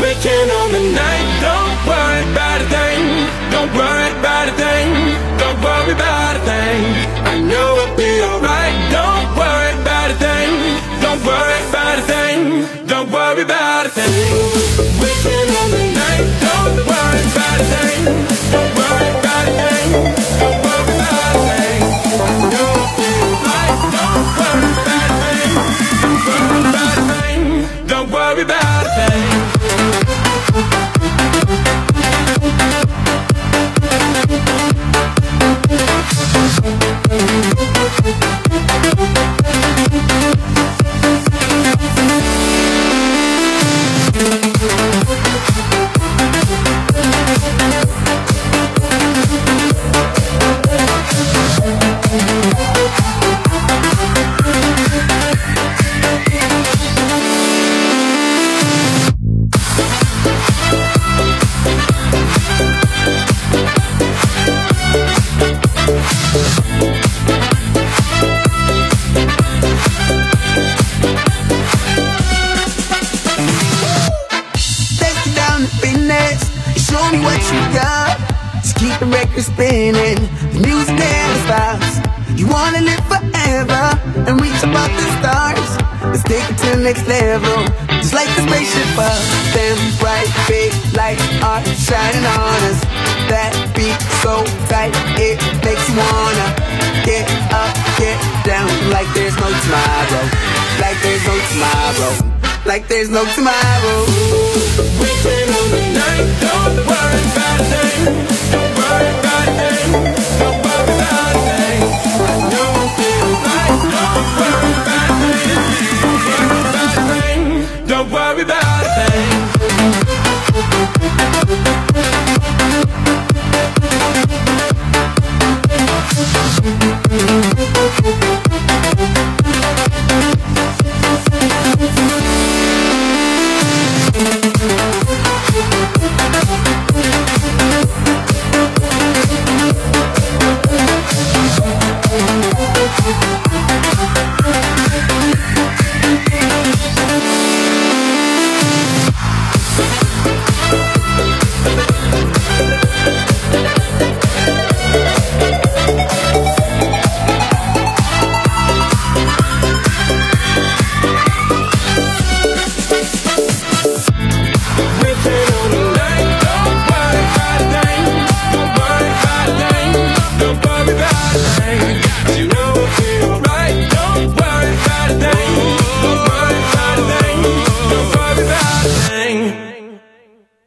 Waking on the night, don't worry about a thing. Don't worry about a thing. Don't worry about a thing. I know it'll be alright. Don't worry about a thing. Don't worry about a thing. Don't worry about a thing. Waking on the night, don't worry about a thing. Don't worry about a thing. Don't worry about a thing. I know it'll be alright. Don't worry about a thing. Don't worry about a thing. Don't worry about a thing. Show me what you got. Just keep the record spinning, the music never stops. You wanna live forever and reach above the stars. Let's take it to the next level, just like the spaceship up. Them bright big lights are shining on us. That beat so tight, it makes you wanna get up, get down, like there's no tomorrow. Like there's no tomorrow. Like there's no tomorrow. Waiting on the night, don't worry about a thing. Don't worry about a thing. Don't worry about a thing. I know it feels right. Don't worry about a thing. Don't worry about a thing. Don't worry about a thing.